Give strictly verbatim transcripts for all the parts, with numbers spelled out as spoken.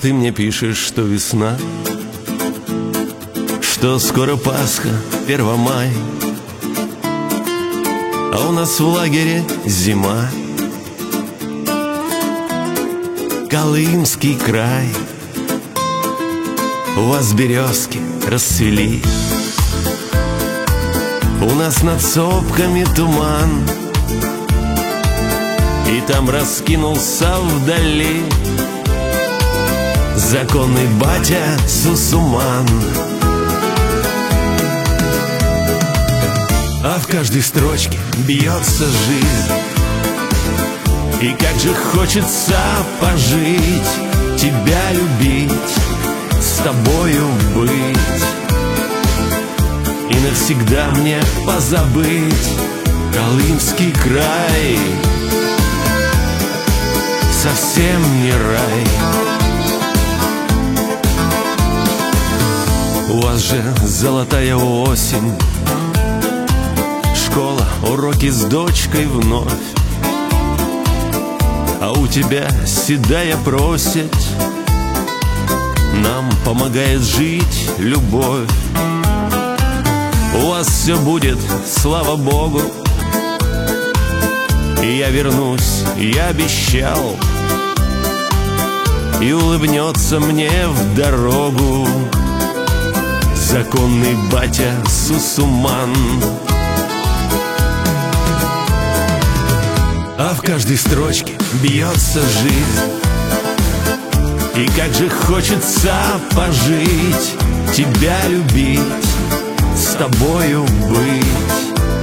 ты мне пишешь, что весна, что скоро Пасха, Первомай, а у нас в лагере зима. Колымский край, у вас березки расцвели, у нас над сопками туман, и там раскинулся вдали законный батя Сусуман. А в каждой строчке бьется жизнь, и как же хочется пожить, тебя любить, с тобою быть, и навсегда мне позабыть Колымский край. Совсем не рай. У вас же золотая осень, школа, уроки с дочкой вновь, а у тебя седая просить, нам помогает жить любовь. У вас все будет, слава Богу, и я вернусь, я обещал, и улыбнется мне в дорогу законный батя Сусуман. А в каждой строчке бьется жизнь, и как же хочется пожить, тебя любить, с тобою быть,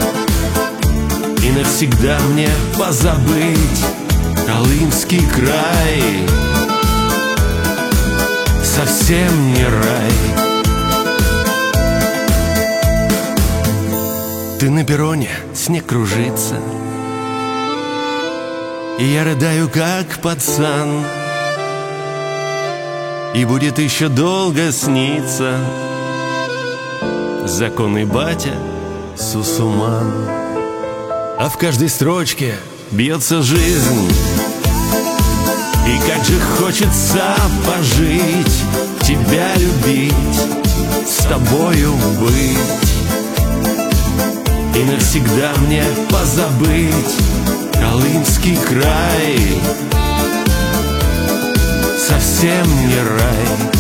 и навсегда мне позабыть Колымский край. Совсем не рай. Ты на перроне, снег кружится, и я рыдаю, как пацан, и будет еще долго сниться законный батя Сусуман. А в каждой строчке бьется жизнь, и как же хочется пожить, тебя любить, с тобою быть, и навсегда мне позабыть Колымский край. Совсем не рай.